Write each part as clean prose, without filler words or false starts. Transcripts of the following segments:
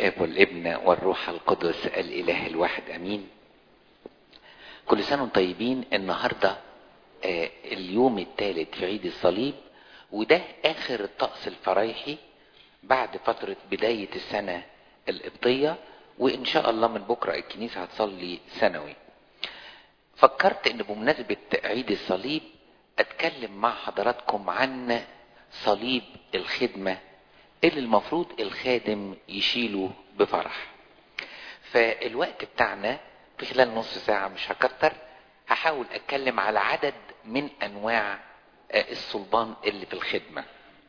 الاب والابن والروح القدس الاله الواحد امين. كل سنه وانتم طيبين. النهارده اليوم الثالث في عيد الصليب، وده اخر الطقس الفرايحي بعد فتره بدايه السنه القبطيه، وان شاء الله من بكره الكنيسه هتصلي سنوي. فكرت ان بمناسبه عيد الصليب اتكلم مع حضراتكم عن صليب الخدمه اللي المفروض الخادم يشيله بفرح. فالوقت بتاعنا في خلال نص ساعة مش هكتر، هحاول اتكلم على عدد من انواع الصلبان اللي في الخدمة.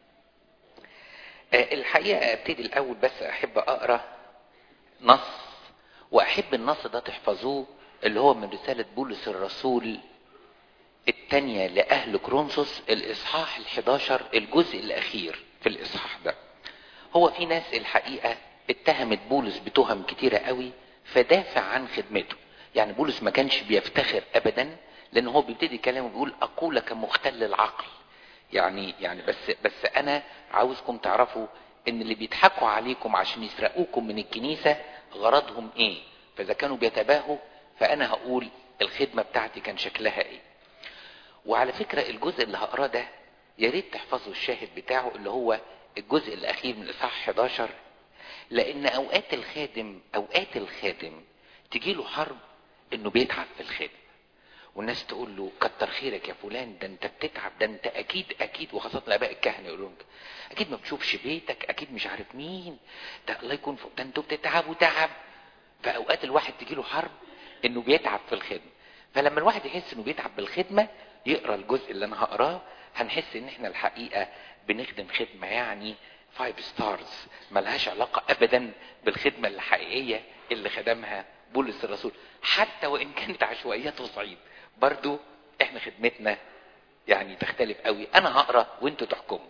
الحقيقة ابتدي الاول، بس احب اقرأ نص، واحب النص ده تحفظوه، اللي هو من رسالة بولس الرسول الثانية لأهل كورنثوس، الإصحاح 11 الجزء الأخير في الإصحاح ده. هو في ناس الحقيقة اتهمت بولس بتهم كتيرة قوي، فدافع عن خدمته. يعني بولس ما كانش بيفتخر أبدا، لأن هو بيبتدي كلامه بيقول أقول كمختل العقل. يعني بس أنا عاوزكم تعرفوا إن اللي بيضحكوا عليكم عشان يسرقوكم من الكنيسة غرضهم إيه. فإذا كانوا بيتباهوا فأنا هقول الخدمة بتاعتي كان شكلها إيه. وعلى فكرة الجزء اللي هقراه ده يا ريت تحفظوا الشاهد بتاعه، اللي هو الجزء الأخير من الإصحاح 11، لأن أوقات الخادم تجيله حرب إنه بيتعب في الخدمة، والناس تقول له كتر خيرك يا فلان، ده أنت بتتعب، ده أنت أكيد، وخاصة الآباء الكهنة يقولون أكيد ما بتشوفش بيتك، أكيد مش عارف مين، ده الله يكون فوق، ده أنتوا بتتعبوا تعب. فأوقات الواحد تجيله حرب إنه بيتعب في الخدمة. فلما الواحد يحس إنه بيتعب بالخدمة يقرأ الجزء اللي أنا هقراه، هنحس إن إحنا الحقيقة بنخدم خدمة يعني 5 stars، ملهاش علاقة أبدا بالخدمة الحقيقية اللي خدمها بولس الرسول، حتى وإن كانت عشوائيات وصعيد، برضو إحنا خدمتنا يعني تختلف قوي. أنا هقرأ وإنتوا تحكموا.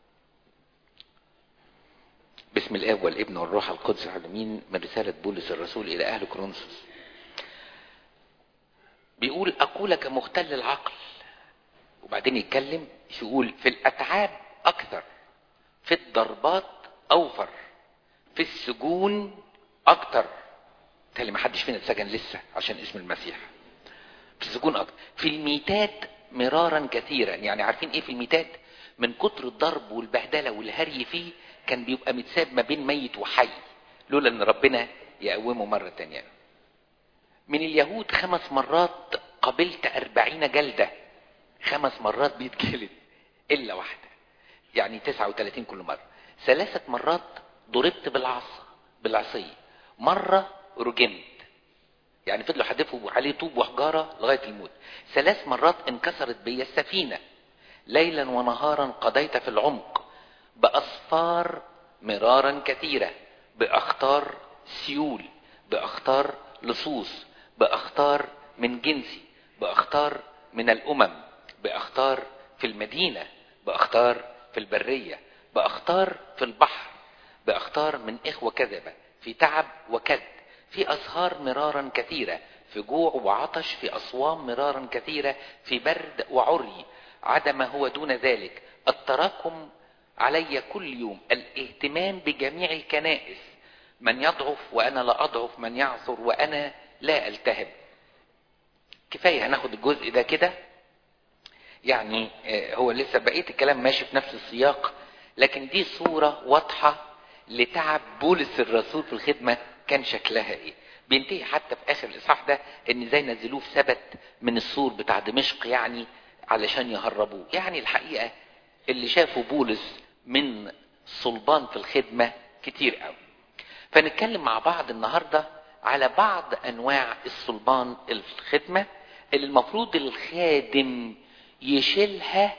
بسم الآب والابن والروح القدس العالمين. من رسالة بولس الرسول إلى أهل كورنثوس، بيقول أقول كمختل العقل، وبعدين يتكلم يقول في الأتعاب أكثر، في الضربات أوفر، في السجون أكتر. تالي ما حدش فينا اتسجن لسه عشان اسم المسيح. في السجون أكتر، في الميتات مرارا كثيرا. يعني عارفين ايه في الميتات؟ من كتر الضرب والبهدلة والهري فيه كان بيبقى متساب ما بين ميت وحي، لولا ان ربنا يقومه مرة تانية. من اليهود 5 مرات قبلت 40 جلدة، 5 مرات بيتجلد إلا واحدة، يعني 39 كل مرة. 3 مرات ضربت بالعصي، مرة رجمت، يعني فضلوا حدفوا عليه طوب وحجارة لغاية الموت. 3 مرات انكسرت بي السفينة، ليلا ونهارا قضيت في العمق، بأصفار مرارا كثيرة، بأخطار سيول، بأخطار لصوص، بأخطار من جنسي، بأخطار من الأمم، بأخطار في المدينة، بأخطار في البرية، بأخطار في البحر، بأخطار من إخوة كذبة، في تعب وكد، في أسهار مرارا كثيرة، في جوع وعطش، في أصوام مرارا كثيرة، في برد وعري، عدم هو دون ذلك، التراكم علي كل يوم، الاهتمام بجميع الكنائس، من يضعف وأنا لا أضعف، من يعثر وأنا لا ألتهب. كفاية هناخد الجزء ده كده، يعني هو لسه بقية الكلام ماشي في نفس السياق، لكن دي صورة واضحة لتعب بولس الرسول في الخدمة كان شكلها ايه. بينتهي حتى في اخر الاصحاح ده ان ازاي نزلوه في سبت من السور بتاع دمشق، يعني علشان يهربوه. يعني الحقيقة اللي شافوا بولس من صلبان في الخدمة كتير قوي. فنتكلم مع بعض النهاردة على بعض انواع الصلبان في الخدمة اللي المفروض الخادم يشيلها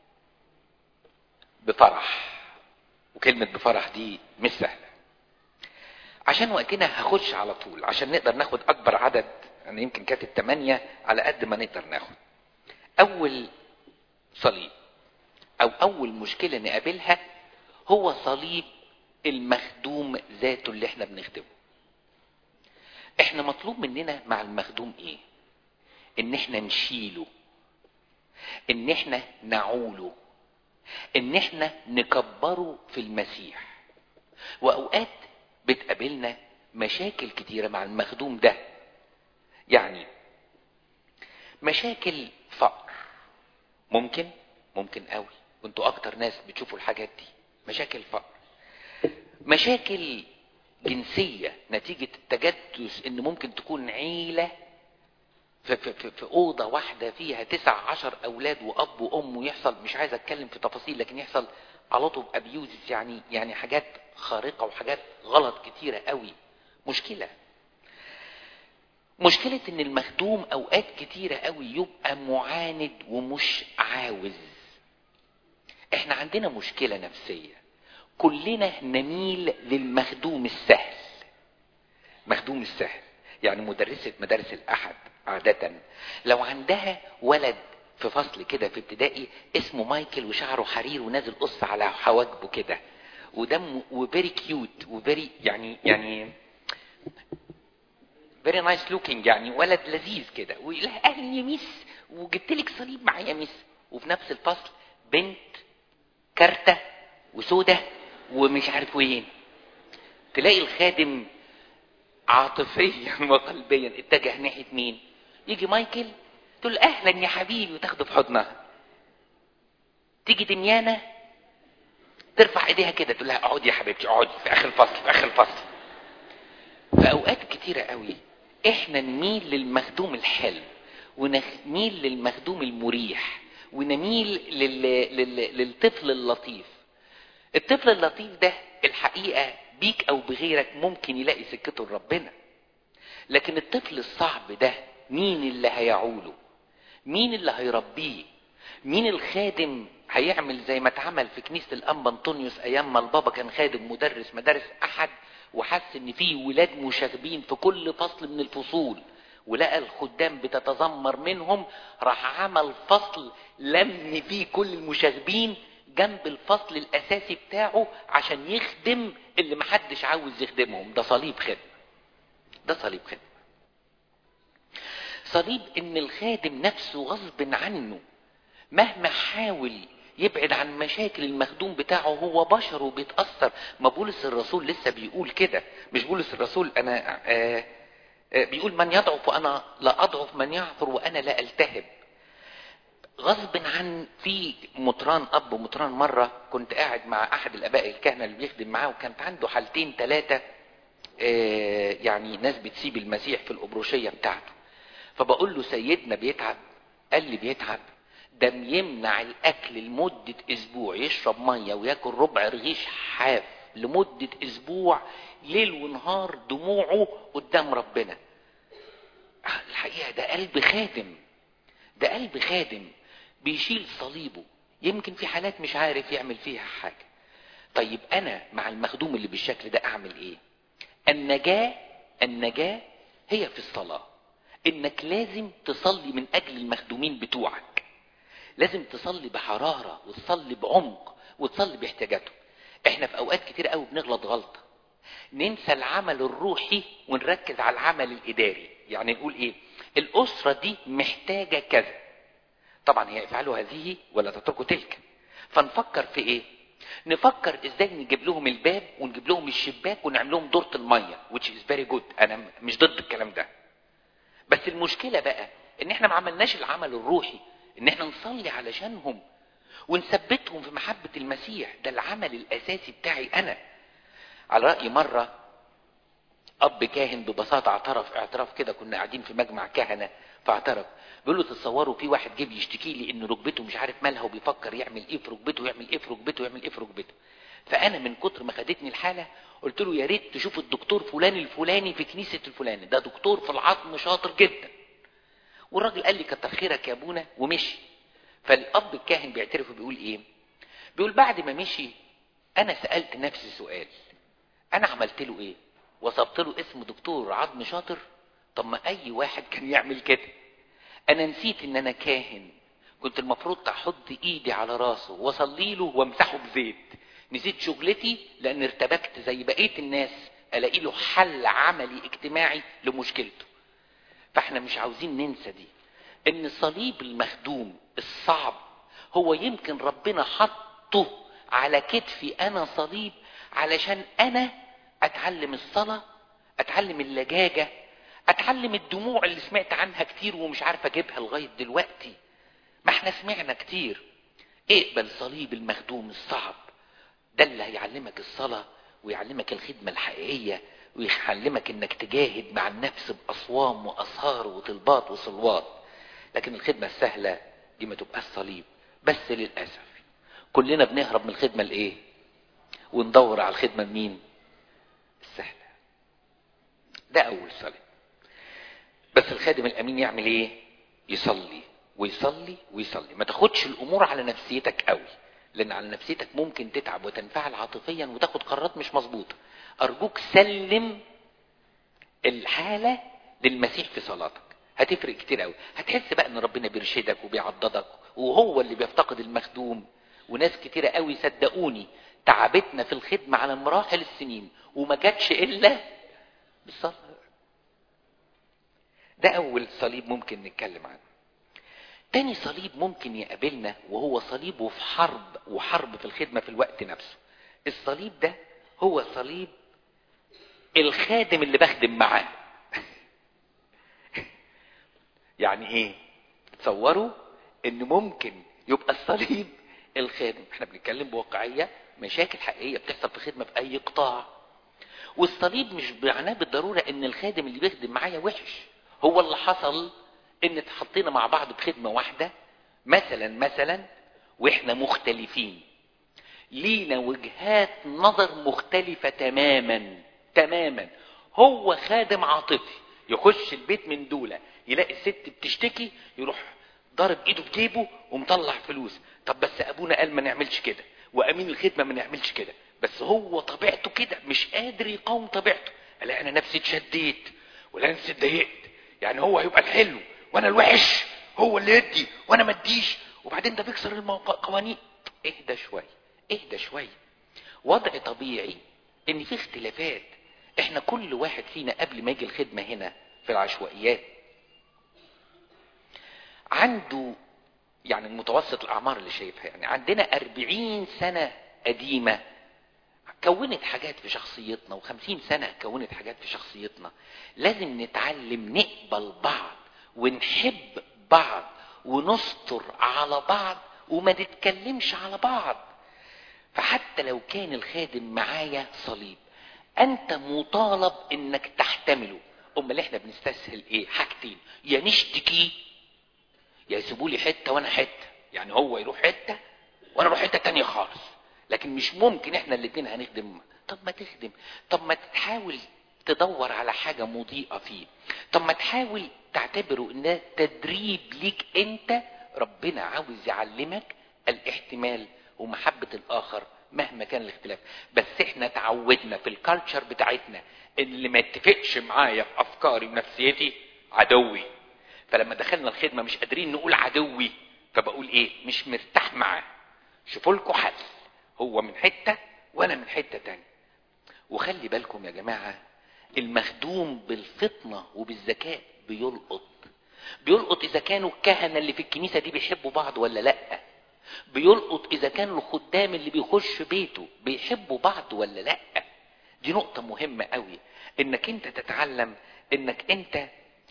بفرح. وكلمة بفرح دي مش سهلة. عشان وقتنا هخش على طول عشان نقدر ناخد اكبر عدد، يعني يمكن كانت 8 على قد ما نقدر ناخد. اول صليب او اول مشكلة نقابلها هو صليب المخدوم ذاته اللي احنا بنخدمه. احنا مطلوب مننا مع المخدوم ايه؟ ان احنا نشيله، ان احنا نعوله، ان احنا نكبره في المسيح. واوقات بتقابلنا مشاكل كتيرة مع المخدوم ده. يعني مشاكل فقر، ممكن قوي، وانتوا اكتر ناس بتشوفوا الحاجات دي. مشاكل فقر، مشاكل جنسية نتيجة التجدس، ان ممكن تكون عيلة في اوضة واحدة فيها 19 اولاد واب وام، ويحصل، مش عايز اتكلم في تفاصيل، لكن يحصل علطوا بابيوزز، يعني حاجات خارقة وحاجات غلط كتيرة قوي. مشكلة ان المخدوم اوقات كتيرة قوي يبقى معاند ومش عاوز. احنا عندنا مشكلة نفسية، كلنا نميل للمخدوم السهل. مخدوم السهل يعني مدرسة مدارس الأحد عادة لو عندها ولد في فصل كده في ابتدائي اسمه مايكل وشعره حرير ونازل قص على حواجبه كده ودم وفيري كيوت وفيري يعني فيري نايس لوكينج، يعني ولد لذيذ كده، ويقول لها اهلا يا ميس وجبت لك صليب معايا يا ميس. وفي نفس الفصل بنت كارتة وسودة ومش عارف وين. تلاقي الخادم عاطفيا وقلبيا اتجه ناحية مين؟ يجي مايكل تقول اهلا يا حبيبي وتاخده في حضنها. تيجي دنيانة ترفع ايديها كده تقول لها اقعدي يا حبيبتي اقعدي في اخر الفصل. في اوقات كتيرة قوي احنا نميل للمخدوم الحلو ونميل للمخدوم المريح ونميل للطفل اللطيف. الطفل اللطيف ده الحقيقة بيك او بغيرك ممكن يلاقي سكته لربنا، لكن الطفل الصعب ده مين اللي هيعوله؟ مين اللي هيربيه؟ مين الخادم هيعمل زي ما اتعمل في كنيسة الأنبا أنطونيوس أيام ما البابا كان خادم مدرس مدارس أحد، وحس إن فيه ولاد مشاغبين في كل فصل من الفصول، ولقى الخدام بتتذمر منهم، راح عمل فصل لم فيه كل المشاغبين جنب الفصل الأساسي بتاعه عشان يخدم اللي محدش عاوز يخدمهم. ده صليب خدمة. صليب ان الخادم نفسه غصب عنه مهما حاول يبعد عن مشاكل المخدوم بتاعه، هو بشر وبيتأثر. ما بولس الرسول لسه بيقول كده، مش بولس الرسول انا بيقول من يضعف وانا لا اضعف، من يعثر وانا لا التهب. غصب عن في مطران اب ومطران مرة كنت قاعد مع احد الاباء الكهنة اللي بيخدم معاه، وكانت عنده حالتين 3 يعني ناس بتسيب المسيح في الأبروشية بتاعته. فبقول له سيدنا بيتعب؟ قال لي بيتعب، ده يمنع الأكل لمدة أسبوع، يشرب مية وياكل ربع رغيف حاف لمدة أسبوع، ليل ونهار دموعه قدام ربنا. الحقيقة ده قلب خادم بيشيل صليبه. يمكن في حالات مش عارف يعمل فيها حاجة. طيب أنا مع المخدوم اللي بالشكل ده أعمل إيه؟ النجاة هي في الصلاة. انك لازم تصلي من اجل المخدومين بتوعك، لازم تصلي بحرارة وتصلي بعمق وتصلي باحتياجاتهم. احنا في اوقات كتير قوي بنغلط غلطة، ننسى العمل الروحي ونركز على العمل الاداري. يعني نقول ايه؟ الاسرة دي محتاجة كذا، طبعا هي افعلوا هذه ولا تتركوا تلك. فنفكر في ايه؟ نفكر ازاي نجيب لهم الباب ونجيب لهم الشباك ونعمل لهم دورة المية، which is very good. انا مش ضد الكلام ده، بس المشكلة بقى ان احنا ما عملناش العمل الروحي، ان احنا نصلي علشانهم ونثبتهم في محبة المسيح. ده العمل الاساسي بتاعي انا. على رأي مرة اب كاهن ببساطة اعترف كده، كنا قاعدين في مجمع كهنة فاعترف، بيقول له تصوروا في واحد جه يشتكي لي ان ركبته مش عارف مالها وبيفكر يعمل ايه في ركبته يعمل ايه في ركبته. فانا من كتر ما خدتني الحالة قلت له يا ريت تشوف الدكتور فلان الفلاني في كنيسة الفلاني، ده دكتور في العظم شاطر جدا. والراجل قال لي كتر خيرك يا ابونا ومشي. فالاب الكاهن بيعترف وبيقول ايه؟ بيقول بعد ما مشي انا سألت نفسي سؤال، انا عملت له ايه؟ وصبت له اسم دكتور عظم شاطر؟ طب ما اي واحد كان يعمل كده. انا نسيت ان انا كاهن، كنت المفروض احط ايدي على راسه واصلي له وامسحه بزيت. نسيت شغلتي لان ارتبكت زي بقية الناس الاقي له حل عملي اجتماعي لمشكلته. فاحنا مش عاوزين ننسى دي، ان صليب المخدوم الصعب هو يمكن ربنا حطه على كتفي انا صليب علشان انا اتعلم الصلاة، اتعلم اللجاجة، اتعلم الدموع اللي سمعت عنها كتير ومش عارف اجيبها لغاية دلوقتي. ما احنا سمعنا كتير. اقبل صليب المخدوم الصعب، ده اللي هيعلمك الصلاة ويعلمك الخدمة الحقيقية ويعلمك انك تجاهد مع النفس باصوام واسهار وطلبات وصلوات. لكن الخدمة السهلة دي ما تبقاش صليب. بس للأسف كلنا بنهرب من الخدمة الايه وندور على الخدمة مين؟ السهلة. ده اول صليب. بس الخادم الامين يعمل ايه؟ يصلي ويصلي ويصلي. ما تاخدش الامور على نفسيتك قوي، لان على نفسيتك ممكن تتعب وتنفعل عاطفيا وتاخد قرارات مش مظبوطة. ارجوك سلم الحالة للمسيح في صلاتك، هتفرق كتير قوي. هتحس بقى ان ربنا بيرشدك وبيعضدك، وهو اللي بيفتقد المخدوم. وناس كتيرة قوي صدقوني تعبتنا في الخدمة على مراحل السنين وما جاتش الا بالصلاة. ده اول صليب ممكن نتكلم عنه. تاني صليب ممكن يقابلنا وهو صليب في حرب، وحرب في الخدمة في الوقت نفسه. الصليب ده هو صليب الخادم اللي بخدم معاه. يعني ايه؟ تصوروا ان ممكن يبقى الصليب الخادم. احنا بنتكلم بواقعية، مشاكل حقيقية بتحصل في خدمة في اي قطاع. والصليب مش معناه بالضرورة ان الخادم اللي بيخدم معايا وحش. هو اللي حصل ان اتحطينا مع بعض بخدمة واحدة مثلا واحنا مختلفين، لينا وجهات نظر مختلفة تماما. هو خادم عاطفي يخش البيت من دولة يلاقي الست بتشتكي، يروح ضارب ايده في جيبه ومطلع فلوس. طب بس ابونا قال ما نعملش كده، وامين الخدمة ما نعملش كده، بس هو طبيعته كده مش قادر يقاوم طبيعته. الاقي انا نفسي اتشديت ولا نفسي اتضايقت. يعني هو هيبقى الحلو وانا الوحش، هو اللي يدي وانا ما اديش، وبعدين ده بيكسر القوانين. اهدى شوية. وضع طبيعي ان في اختلافات. احنا كل واحد فينا قبل ما يجي الخدمة هنا في العشوائيات عنده، يعني المتوسط الاعمار اللي شايفها، يعني عندنا 40 سنة قديمة كونت حاجات في شخصيتنا، و50 سنة كونت حاجات في شخصيتنا. لازم نتعلم نقبل بعض ونحب بعض ونستر على بعض وما نتكلمش على بعض. فحتى لو كان الخادم معايا صليب، انت مطالب انك تحتمله. امال احنا بنستسهل ايه؟ حاجتين: يا نشتكي يا يسيبولي حتة وانا حتة. يعني هو يروح حتة وانا اروح حتة تانية خالص. لكن مش ممكن احنا الاتنين هنخدم. طب ما تخدم، طب ما تحاول تدور على حاجة مضيئة فيه، طب ما تحاول تعتبره انها تدريب ليك انت. ربنا عاوز يعلمك الاحتمال ومحبة الاخر مهما كان الاختلاف. بس احنا تعودنا في الكالتشر بتاعتنا ان اللي ما يتفقش معايا في افكاري ونفسيتي عدوي. فلما دخلنا الخدمة مش قادرين نقول عدوي، فبقول ايه؟ مش مرتاح معاه. شوفوا لكم حل، هو من حتة وانا من حتة تانية. وخلي بالكم يا جماعة، المخدوم بالفطنة وبالذكاء بيلقط اذا كانوا الكهنة اللي في الكنيسة دي بيحبوا بعض ولا لا. بيلقط اذا كانوا الخدام اللي بيخش بيته بيحبوا بعض ولا لا. دي نقطة مهمة قوي، انك انت تتعلم انك انت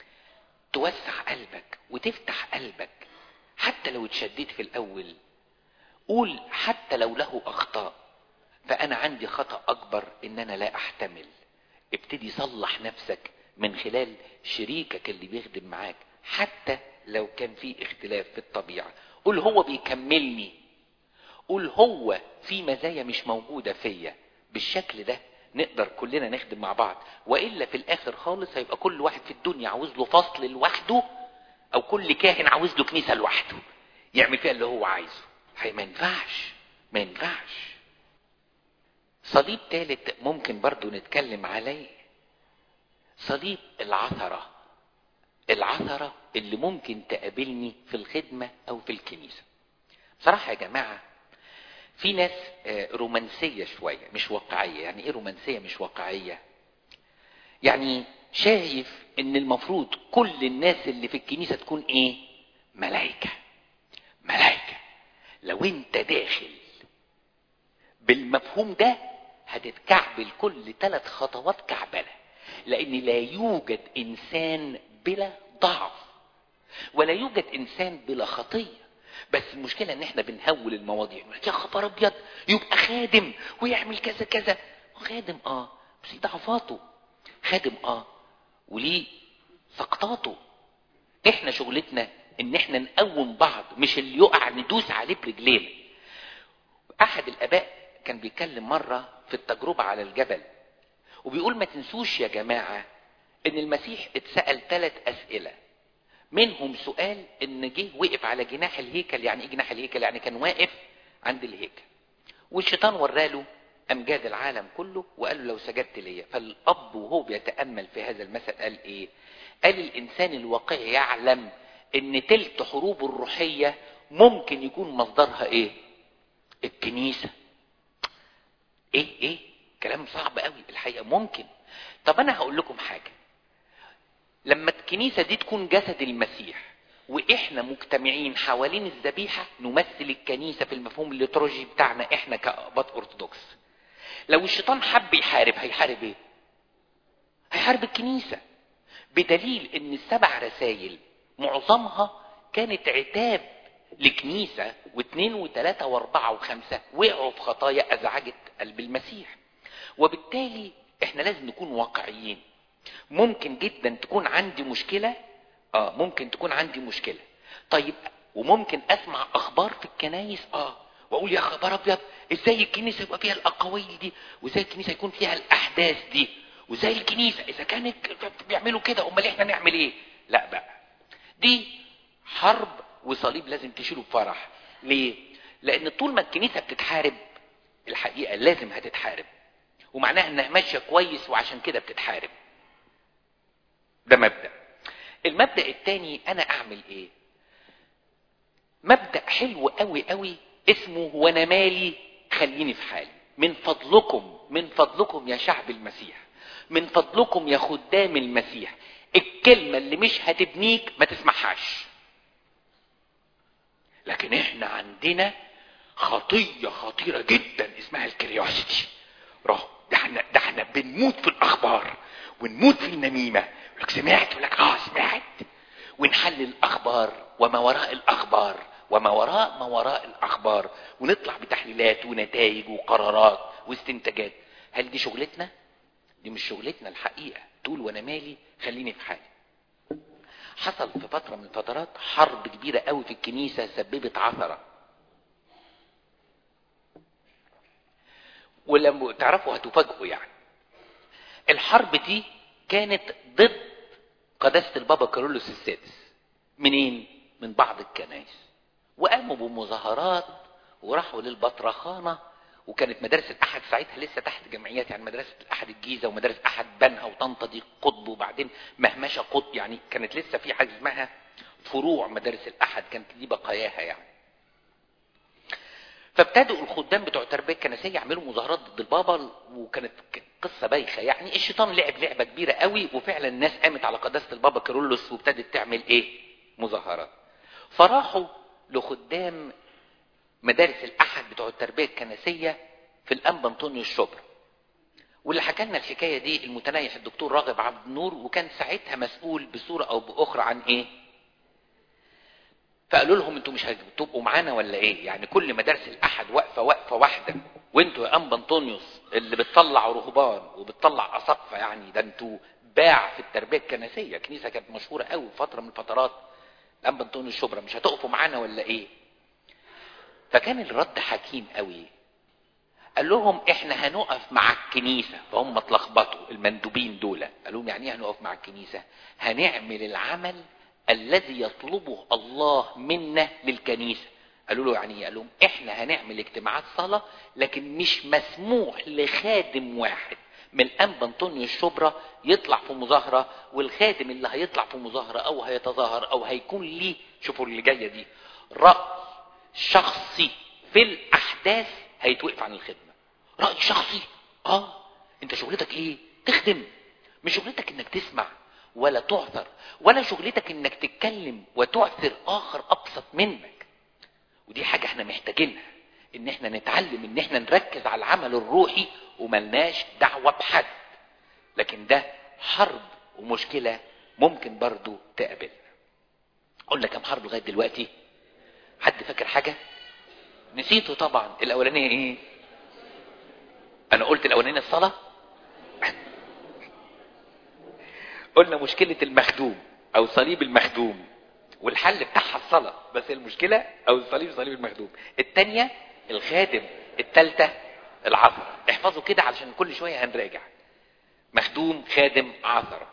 توسع قلبك وتفتح قلبك. حتى لو اتشديت في الاول قول حتى لو له اخطاء، فانا عندي خطأ اكبر ان انا لا احتمل. ابتدي صلح نفسك من خلال شريكك اللي بيخدم معاك. حتى لو كان في اختلاف في الطبيعة قول هو بيكملني، قول هو في مزايا مش موجودة فيا. بالشكل ده نقدر كلنا نخدم مع بعض. وإلا في الآخر خالص هيبقى كل واحد في الدنيا عاوز له فصل لوحده، أو كل كاهن عاوز له كنيسة لوحده يعمل فيها اللي هو عايزه. ما ينفعش. صليب ثالث ممكن برضو نتكلم عليه، صليب العثرة اللي ممكن تقابلني في الخدمة أو في الكنيسة. بصراحة يا جماعة في ناس رومانسية شوية مش واقعية. يعني ايه رومانسية مش واقعية؟ يعني شايف ان المفروض كل الناس اللي في الكنيسة تكون ايه؟ ملايكة. لو انت داخل بالمفهوم ده هتتكعبل كل 3 خطوات كعبلة، لان لا يوجد انسان بلا ضعف ولا يوجد انسان بلا خطية. بس المشكلة ان احنا بنهول المواضيع، يا خبر ابيض يبقى خادم ويعمل كذا كذا. خادم بس ضعفاته، خادم وليه سقطاته. احنا شغلتنا ان احنا نقوم بعض، مش اللي يقع ندوس عليه برجلينا. احد الاباء كان بيتكلم مرة في التجربة على الجبل، وبيقول ما تنسوش يا جماعة ان المسيح اتسأل 3 اسئلة، منهم سؤال ان جه وقف على جناح الهيكل. يعني ايه جناح الهيكل؟ يعني كان واقف عند الهيكل، والشيطان وراله امجاد العالم كله وقال له لو سجدت لي. فالاب وهو بيتأمل في هذا المثل قال ايه؟ قال الانسان الواقعي يعلم ان تلت حروب الروحية ممكن يكون مصدرها ايه؟ الكنيسة. ايه كلام صعب قوي الحقيقة. ممكن. طب انا هقول لكم حاجة، لما الكنيسة دي تكون جسد المسيح واحنا مجتمعين حوالين الذبيحة نمثل الكنيسة في المفهوم الليتورجي بتاعنا احنا كأباط ارثوذكس. لو الشيطان حب يحارب، هيحارب ايه؟ هيحارب الكنيسة. بدليل ان ال7 رسائل معظمها كانت عتاب لكنيسة، و2 و3 و4 و5 وقعوا في خطايا ازعجت قلب المسيح. وبالتالي احنا لازم نكون واقعيين. ممكن جدا تكون عندي مشكلة، ممكن تكون عندي مشكلة. طيب وممكن اسمع اخبار في الكنايس واقول يا خبر ابيض ازاي الكنيسة يبقى فيها الاقاويل دي، وازاي الكنيسة يكون فيها الاحداث دي، وازاي الكنيسة اذا كانت بيعملوا كده امال احنا نعمل ايه؟ لا بقى، دي حرب وصليب لازم تشيله بفرح. ليه؟ لان طول ما الكنيسة بتتحارب الحقيقة لازم هتتحارب، ومعناها انها ماشية كويس وعشان كده بتتحارب. ده مبدأ. المبدأ الثاني انا اعمل ايه؟ مبدأ حلو قوي قوي اسمه وانا مالي خليني في حالي. من فضلكم، من فضلكم يا شعب المسيح، من فضلكم يا خدام المسيح، الكلمة اللي مش هتبنيك ما تسمعهاش. لكن احنا عندنا خطية خطيرة جدا اسمها الكريوسيتي. ده احنا بنموت في الاخبار ونموت في النميمة. لك سمعت؟ يقول لك سمعت. ونحلل الاخبار وما وراء الاخبار وما وراء ما وراء الاخبار، ونطلع بتحليلات ونتائج وقرارات واستنتاجات. هل دي شغلتنا؟ دي مش شغلتنا الحقيقة. تقول وانا مالي خليني في حالي. حصل في فترة من الفترات حرب كبيرة قوي في الكنيسة سببت عثرة، ولما تعرفوا هتفاجئوا. يعني الحرب دي كانت ضد قداسة البابا كارولوس السادس. منين؟ من بعض الكنائس، وقاموا بمظاهرات وراحوا للبطرخانة. وكانت مدارس الأحد ساعتها لسه تحت جمعيات، يعني مدرسة الأحد الجيزة ومدارس أحد بنها وطنطا دي قطب، وبعدين مهمشة قطب. يعني كانت لسه في حاجة اسمها فروع مدارس الأحد، كانت دي بقاياها يعني. فابتدوا الخدام بتوع التربية الكنسية يعملوا مظاهرات ضد البابا، وكانت قصة بايخة. يعني الشيطان لعب لعبة كبيرة قوي، وفعلا الناس قامت على قداسة البابا كيرلس وابتدت تعمل ايه؟ مظاهرات. فراحوا لخدام مدارس الأحد بتوع التربية الكنسية في الأنبا أنطونيوس الشبرا. واللي حكى لنا الحكاية دي المتنيح الدكتور راغب عبد النور، وكان ساعتها مسؤول بصورة أو بأخرى عن ايه؟ فقالوا لهم انتوا مش هتبقوا معانا ولا ايه؟ يعني كل مدارس الأحد وقفة واحدة، وانتوا يا أنبا أنطونيوس اللي بتطلع رهبان وبتطلع أساقفة، يعني ده انتوا باع في التربية الكنسية. كنيسة كانت مشهورة قوي في فترة من الفترات، الأنبا أنطونيوس الشبرا، مش هتقفوا معانا ولا ايه؟ فكان الرد حكيم قوي. قال لهم احنا هنقف مع الكنيسة. فهم اتلخبطوا المندوبين دول، قال لهم يعني ايه هنقف مع الكنيسة؟ هنعمل العمل الذي يطلبه الله منا للكنيسة. قالوا له يعني ايه؟ قال لهم احنا هنعمل اجتماعات صلاة، لكن مش مسموح لخادم واحد من الأنبا أنطونيوس الشبرا يطلع في مظاهرة، والخادم اللي هيطلع في مظاهرة او هيتظاهر او هيكون ليه، شوفوا اللي جاية دي، رأي شخصي في الأحداث هيتوقف عن الخدمة. رأي شخصي. انت شغلتك ايه؟ تخدم. مش شغلتك انك تسمع ولا تعثر، ولا شغلتك انك تتكلم وتعثر اخر ابسط منك. ودي حاجة احنا محتاجينها. ان احنا نتعلم ان احنا نركز على العمل الروحي وملناش دعوة بحد. لكن ده حرب ومشكلة ممكن برضو تقابلنا. قلنا كم حرب لغاية دلوقتي؟ حد فاكر حاجة؟ نسيته طبعا. الاولانية ايه؟ انا قلت الاولانية الصلاة. قلنا مشكلة المخدوم او صليب المخدوم، والحل بتاعها الصلاة، بس المشكلة او الصليب صليب المخدوم. التانية الخادم، التالتة العثرة. احفظوا كده علشان كل شوية هنراجع. مخدوم، خادم، عثرة.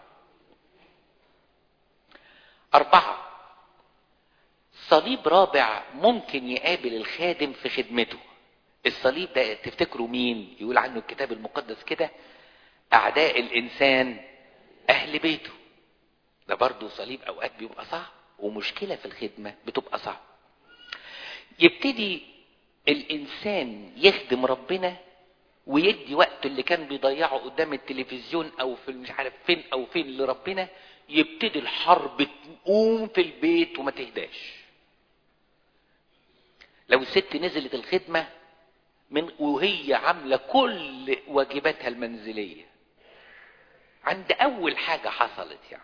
4. صليب رابع ممكن يقابل الخادم في خدمته. الصليب ده تفتكروا مين؟ يقول عنه الكتاب المقدس كده: اعداء الانسان اهل بيته. ده برضو صليب اوقات بيبقى صعب، ومشكلة في الخدمة بتبقى صعب. يبتدي الانسان يخدم ربنا ويدي وقت اللي كان بيضيعه قدام التلفزيون او في مش عارف فين او فين لربنا، يبتدي الحرب تقوم في البيت وما تهداش. لو الست نزلت الخدمة وهي عاملة كل واجباتها المنزلية، عند اول حاجة حصلت يعني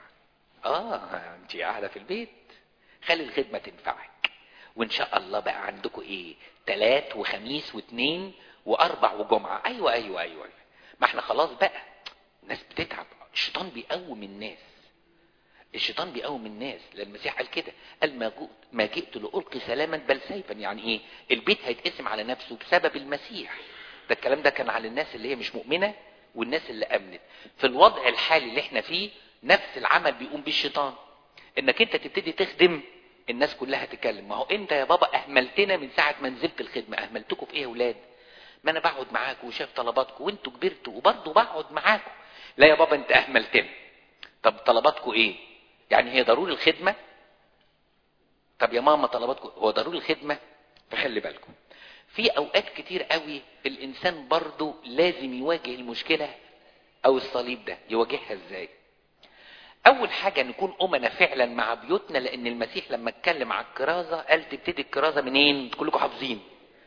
انت قاعدة في البيت، خلي الخدمة تنفعك، وان شاء الله بقى عندكم ايه؟ 3 وخميس و2 و4 وجمعة. ايوه ما احنا خلاص بقى، الناس بتتعب. الشيطان بيقوم الناس، الشيطان بيقوم الناس. لان المسيح قال كده، قال ما جئت لألقي سلاما بل سيفا. يعني ايه؟ البيت هيتقسم على نفسه بسبب المسيح. ده الكلام ده كان على الناس اللي هي مش مؤمنة والناس اللي امنت. في الوضع الحالي اللي احنا فيه نفس العمل بيقوم بيه الشيطان، انك انت تبتدي تخدم الناس كلها تتكلم. ما هو انت يا بابا اهملتنا من ساعة ما نزلت الخدمة. اهملتكم في ايه يا اولاد؟ ما انا بقعد معاكم وشايف طلباتكم وانتوا كبرتوا وبرضه بقعد معاكم. لا يا بابا انت اهملتنا. طب طلباتكم ايه؟ يعني هي ضروري الخدمة؟ طب يا ماما طلباتكم هو ضروري الخدمة؟ فخلي بالكم في اوقات كتير قوي الانسان برضه لازم يواجه المشكلة او الصليب ده. يواجهها ازاي؟ اول حاجة نكون امنا فعلا مع بيوتنا، لان المسيح لما اتكلم عن الكرازة قال تبتدي الكرازة منين؟ كلكم حافظين،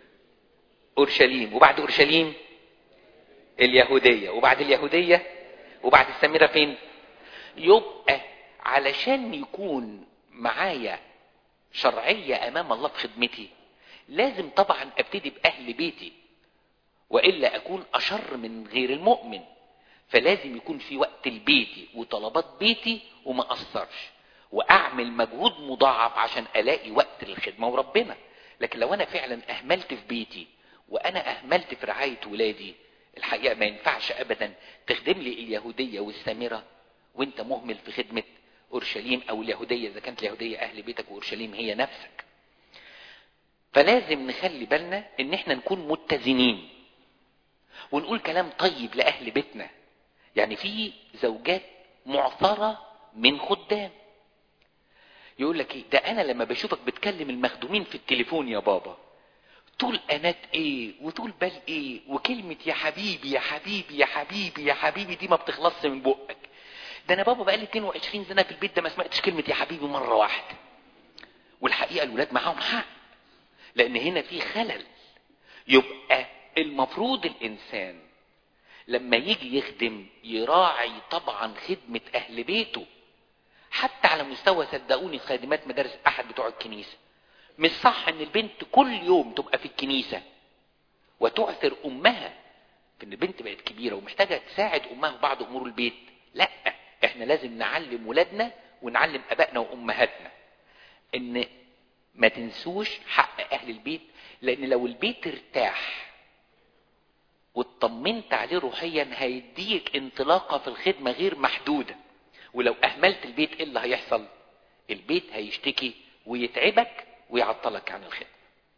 اورشليم، وبعد اورشليم اليهودية، وبعد اليهودية وبعد السامرة فين؟ يبقى علشان يكون معايا شرعية امام الله في خدمتي لازم طبعا ابتدي باهل بيتي، وإلا اكون اشر من غير المؤمن. فلازم يكون في وقت لبيتي وطلبات بيتي وما اقصرش، واعمل مجهود مضاعف عشان الاقي وقت للخدمة وربنا. لكن لو انا فعلا اهملت في بيتي وانا اهملت في رعاية ولادي، الحقيقة ما ينفعش ابدا تخدم لي اليهودية والسامرة وانت مهمل في خدمة اورشليم، او اليهودية اذا كانت اليهودية اهل بيتك واورشليم هي نفسك. فلازم نخلي بالنا ان احنا نكون متزنين ونقول كلام طيب لاهل بيتنا. يعني في زوجات معثرة من خدام يقول لك ايه ده، انا لما بشوفك بتكلم المخدومين في التليفون يا بابا طول انات ايه وطول بال ايه، وكلمة يا حبيبي يا حبيبي يا حبيبي يا حبيبي دي ما بتخلصش من بقك. ده انا بابا بقالي 22 سنة في البيت ده ما سمعتش كلمة يا حبيبي مرة واحدة. والحقيقة الولاد معاهم حق، لان هنا في خلل. يبقى المفروض الانسان لما يجي يخدم يراعي طبعا خدمة اهل بيته، حتى على مستوى صدقوني خادمات مدارس احد بتوع الكنيسة. مش صح ان البنت كل يوم تبقى في الكنيسة وتعثر امها في ان البنت بقت كبيرة ومحتاجة تساعد امها في بعض امور البيت. لا، احنا لازم نعلم ولادنا ونعلم ابائنا وامهاتنا ان ما تنسوش حق اهل البيت. لان لو البيت ارتاح واطمنت عليه روحيا هيديك انطلاقة في الخدمة غير محدودة. ولو اهملت البيت ايه اللي هيحصل؟ البيت هيشتكي ويتعبك ويعطلك عن الخدمة.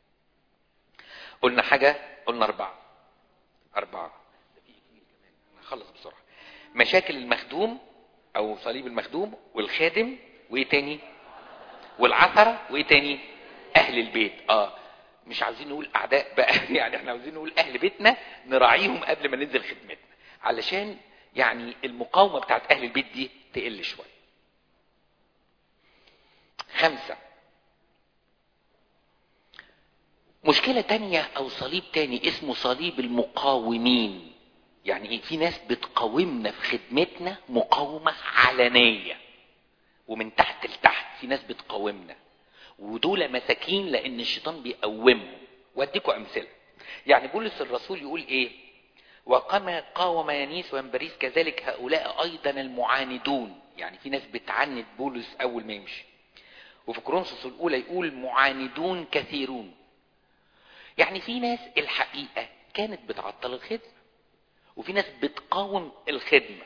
قلنا حاجة، قلنا 4 خلص بسرعة. مشاكل المخدوم او صليب المخدوم والخادم، وايه تاني؟ والعثرة، وايه تاني؟ اهل البيت. مش عاوزين نقول اعداء بقى يعني احنا عاوزين نقول اهل بيتنا نراعيهم قبل ما ننزل خدمتنا، علشان يعني المقاومة بتاعت اهل البيت دي تقل شوية. 5. مشكلة تانية او صليب تاني اسمه صليب المقاومين. يعني ايه؟ في ناس بتقاومنا في خدمتنا مقاومة علنية ومن تحت لتحت، في ناس بتقاومنا ودول مساكين لان الشيطان بيقومهم. واديكم امثلة. يعني بولس الرسول يقول ايه؟ وكما قاوم يانيس وينبريس كذلك هؤلاء ايضا المعاندون. يعني في ناس بتعاند بولس اول ما يمشي. وفي كورنثوس الاولى يقول معاندون كثيرون. يعني في ناس الحقيقة كانت بتعطل الخدمة وفي ناس بتقاوم الخدمة.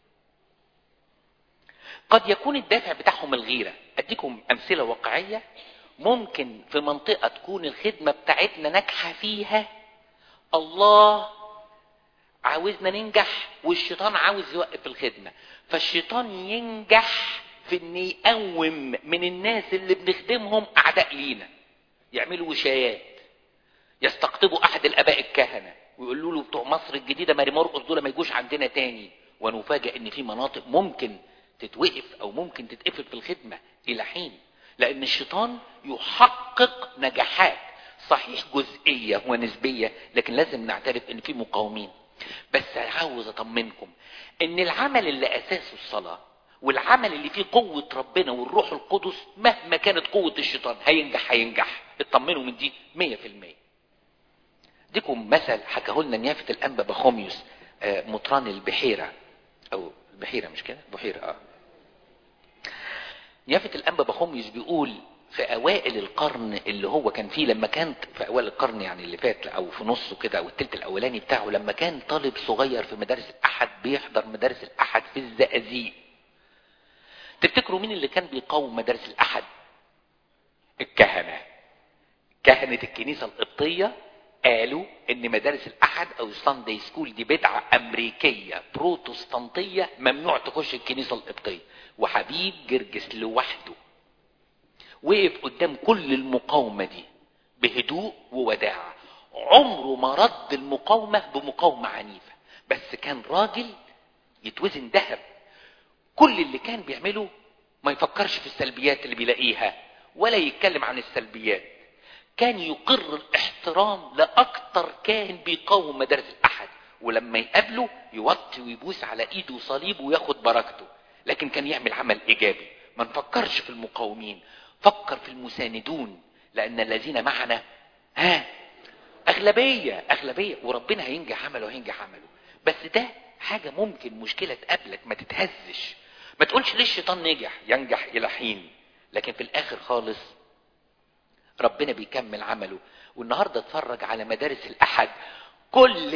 قد يكون الدافع بتاعهم الغيرة. اديكم امثلة واقعية. ممكن في منطقة تكون الخدمة بتاعتنا ناجحة فيها، الله عاوزنا ننجح والشيطان عاوز يوقف الخدمة، فالشيطان ينجح في ان يقوم من الناس اللي بنخدمهم اعداء لينا، يعملوا وشايات، يستقطبوا احد الاباء الكهنة ويقولوا له بتوع مصر الجديدة ماري مرقس دول ما يجوش عندنا تاني، ونفاجئ ان في مناطق ممكن تتوقف او ممكن تتقفل في الخدمة الى حين. لان الشيطان يحقق نجاحات صحيح جزئية ونسبية، لكن لازم نعترف ان في مقاومين. بس عاوز اطمنكم ان العمل اللي اساسه الصلاة والعمل اللي فيه قوة ربنا والروح القدس مهما كانت قوة الشيطان هينجح. اطمنوا من دي 100%. اديكم مثل حكاه لنا نيافة الانبا بخوميوس مطران البحيرة، او البحيرة مش كده؟ بحيرة. نيافة الانبا بخوميوس بيقول في اوائل القرن اللي هو كان فيه، لما كانت في اوائل القرن يعني اللي فات او في نصه كده او التلت الاولاني بتاعه، لما كان طالب صغير في مدارس الاحد بيحضر مدارس الاحد في الزقازيق. تفتكروا مين اللي كان بيقاوم مدارس الاحد؟ كهنة الكنيسة القبطية قالوا ان مدارس الاحد او الساندي سكول دي بدعة امريكية بروتستانتية ممنوع تخش الكنيسة القبطية. وحبيب جرجس لوحده وقف قدام كل المقاومة دي بهدوء ووداعة، عمره ما رد المقاومة بمقاومة عنيفة، بس كان راجل يتوزن ذهب. كل اللي كان بيعمله ما يفكرش في السلبيات اللي بيلاقيها ولا يتكلم عن السلبيات، كان يقر الاحترام لأكتر كاهن بيقاوم مدارس الأحد، ولما يقابله يوطي ويبوس على ايده وصليبه وياخد بركته. لكن كان يعمل عمل ايجابي، ما نفكرش في المقاومين، فكر في المساندون، لان الذين معنا اغلبية وربنا هينجح عمله. بس ده حاجة ممكن مشكلة تقابلك ما تتهزش، ما تقولش ليه الشيطان ينجح الى حين، لكن في الاخر خالص ربنا بيكمل عمله. والنهاردة اتفرج على مدارس الاحد، كل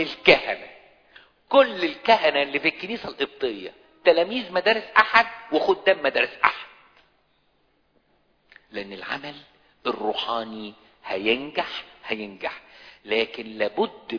الكهنة اللي في الكنيسة القبطية تلاميذ مدارس احد وخدام مدارس احد، لان العمل الروحاني هينجح. لكن لابد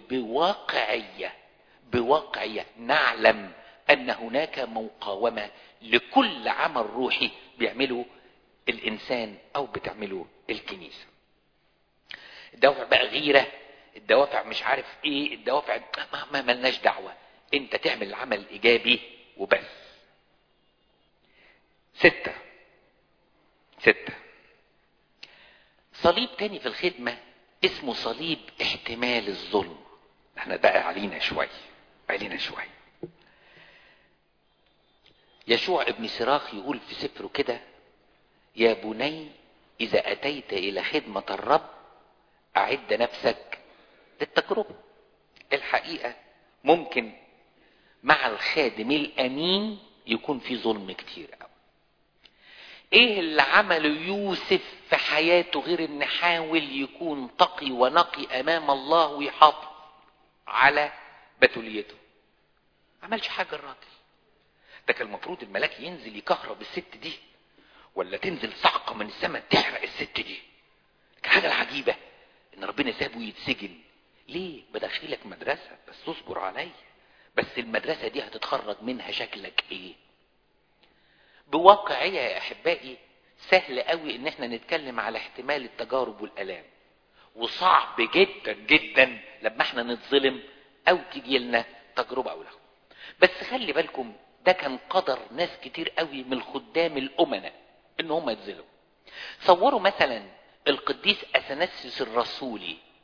بواقعية نعلم ان هناك مقاومة لكل عمل روحي بيعمله الانسان او بتعمله الكنيسة. الدوافع بقى غيرة، الدوافع مش عارف ايه، الدوافع ما ملناش دعوة، انت تعمل العمل الايجابي وبس. 6 صليب تاني في الخدمة اسمه صليب احتمال الظلم. احنا بقى علينا شوي. يشوع ابن سراخ يقول في سفره كده: يا بني اذا اتيت الى خدمة الرب اعد نفسك للتجربة. الحقيقة ممكن مع الخادم الامين يكون في ظلم كتير قوي. ايه اللي عمله يوسف في حياته غير ان حاول يكون تقي ونقي امام الله ويحافظ على بتوليته؟ عملش حاجة الراجل ده. كان المفروض الملاك ينزل يكهرب الست دي، ولا تنزل صعقة من السماء تحرق الست دي. كان حاجة العجيبة ان ربنا سابه يتسجن. ليه؟ بدخلك مدرسة بس تصبر عليا، بس المدرسة دي هتتخرج منها شكلك ايه؟ بواقعية يا احبائي سهل قوي ان احنا نتكلم على احتمال التجارب والالام، وصعب جدا لما احنا نتظلم او تيجي لنا تجربة او لا. بس خلي بالكم ده كان قدر ناس كتير قوي من الخدام الامناء ان هم يتظلموا. صوروا مثلا القديس اثناسيوس الرسولي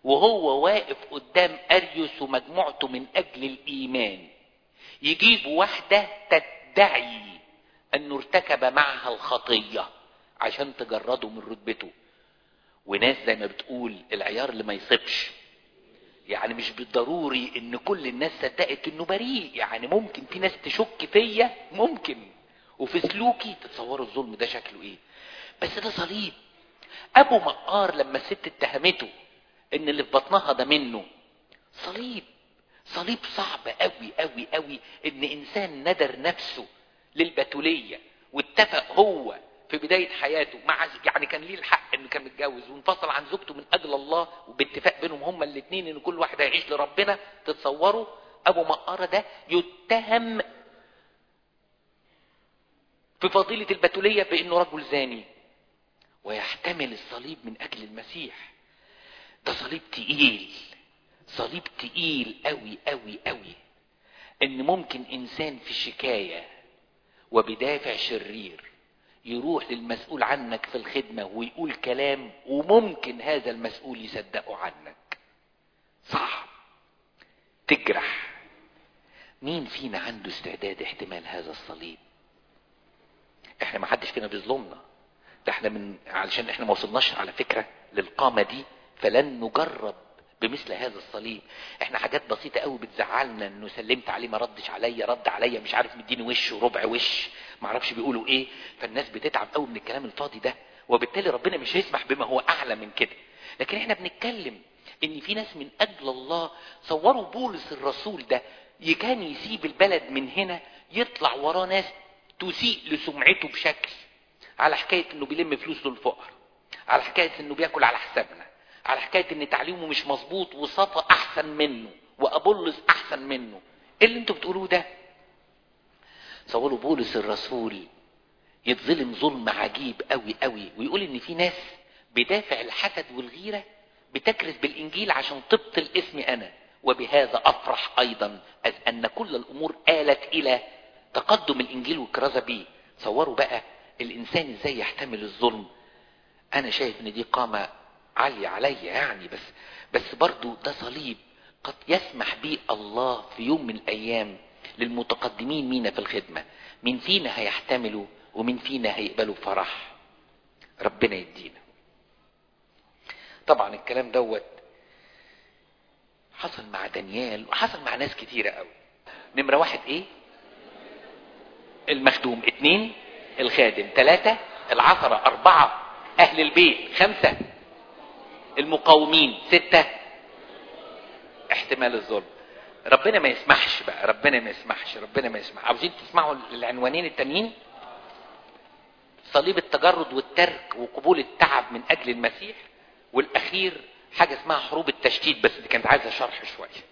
وهو واقف قدام اريوس ومجموعته من اجل الايمان، يجيبوا واحدة تدعي انه ارتكب معها الخطية عشان تجرده من رتبته. وناس زي ما بتقول العيار اللي ما يصيبش، يعني مش بالضروري ان كل الناس صدقت انه بريء، يعني ممكن في ناس تشك فيا، ممكن، وفي سلوكي. تتصوروا الظلم ده شكله ايه؟ بس ده صليب. ابو مقار لما الست اتهمته ان اللي في بطنها ده منه، صليب. صليب صعب قوي قوي قوي ان انسان ندر نفسه للبتولية واتفق هو في بداية حياته مع، يعني كان ليه الحق انه كان متجوز وانفصل عن زوجته من اجل الله، وباتفاق بينهم هما الاثنين ان كل واحد هيعيش لربنا. تتصوروا ابو مقارة ده يتهم في فضيلة البتولية بانه رجل زاني ويحتمل الصليب من اجل المسيح. ده صليب تقيل، صليب تقيل قوي قوي قوي. ان ممكن انسان في شكاية وبدافع شرير يروح للمسؤول عنك في الخدمة ويقول كلام، وممكن هذا المسؤول يصدقه عنك. صعب، تجرح. مين فينا عنده استعداد احتمال هذا الصليب؟ احنا ما حدش فينا بيظلمنا، ده احنا علشان احنا ما وصلناش على فكرة للقامة دي فلن نجرب بمثل هذا الصليب. احنا حاجات بسيطة قوي بتزعلنا، انه سلمت عليه ما ردش عليا، رد عليا مش عارف مديني وش وربع وش، ما اعرفش بيقولوا ايه. فالناس بتتعب قوي من الكلام الفاضي ده، وبالتالي ربنا مش هيسمح بما هو اعلى من كده. لكن احنا بنتكلم ان في ناس من اجل الله. صوروا بولس الرسول ده كان يسيب البلد من هنا يطلع وراه ناس تسيء لسمعته بشكل، على حكاية انه بيلم فلوس للفقر، على حكاية انه بياكل على حسابنا، على حكاية ان تعليمه مش مظبوط وصفا احسن منه وابولس احسن منه. ايه اللي انتوا بتقولوه ده؟ صوروا بولس الرسول يتظلم ظلم عجيب قوي قوي، ويقول ان في ناس بدافع الحسد والغيرة بتكرز بالانجيل عشان تبطل اسمي انا، وبهذا افرح ايضا اذ ان كل الامور آلت الى تقدم الانجيل والكرازة بيه. صوروا بقى الانسان ازاي يحتمل الظلم. انا شايف ان دي قامة عالية عليا يعني، بس برضو ده صليب قد يسمح به الله في يوم من الايام للمتقدمين مينا في الخدمة. مين فينا هيحتملوا ومين فينا هيقبلوا فرح؟ ربنا يدينا. طبعا الكلام دوت حصل مع دانيال وحصل مع ناس كتيرة قوي. نمرة واحد ايه؟ المخدوم. 2 الخادم. 3 العثرة. 4 اهل البيت. 5 المقاومين. 6 احتمال الظلم. ربنا ما يسمحش بقى، ربنا ما يسمحش، ربنا ما يسمح. عاوزين تسمعوا العنوانين التانيين؟ صليب التجرد والترك وقبول التعب من اجل المسيح، والاخير حاجة اسمها حروب التشتيت، بس دي كانت عايزة شرح شوية.